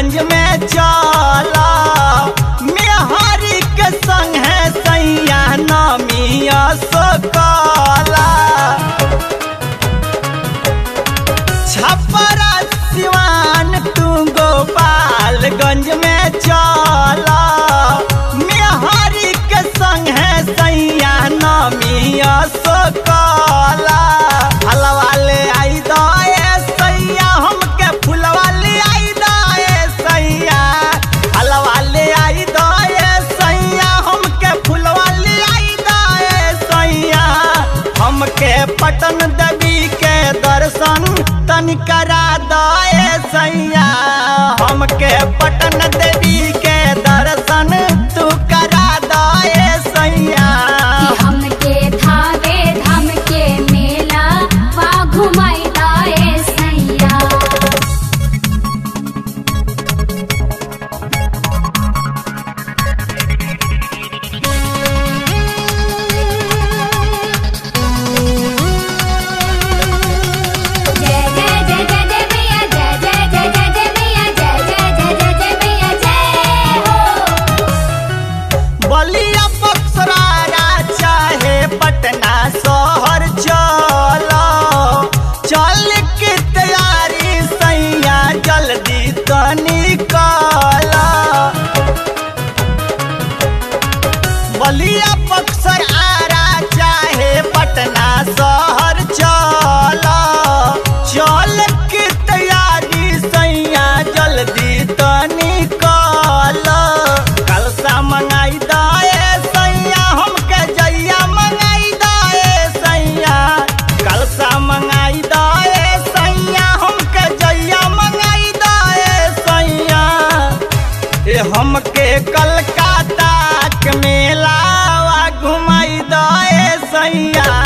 गंज में चला मेहरी के संग है सैया नामिया सकला छपरा सिवान तू गोपालगंज में चला मेहरी के संग है सैया नामिया सकला हलवा ले आई दाए सैया हमके फुलवा ले आई दाए सैया हलवा ले आई दाए सैया हमके फुलवा ले आई दाए सैया हमके पटन देवी के दर्शन तनि करा दाए सैया हमके पटन देवी के दर्शन तू करा दाए सैया हमके धावे धाम के मेला वा घुमाई दाए सैया जय जय जय जय जय मैया जय जय जय जय जय मैया जय जय जय जय जय मैया जय हो बलिया बक्सरारा चाहे पटना शहर चलो चल के तैयारी सैया जल्दी तो निकला बलिया बक्सरारा चाहे पटना शहर चलो चल के तैयारी सैया जल्दी तो निकला कलसा मंगाई दाए सैया हमके जइया मंगाई दाए सैया कलसा मंगाई दाए सैया हमके जइया मंगाई दाए सैया हमके कलकत्ता के मेला घुमाई दाए सैया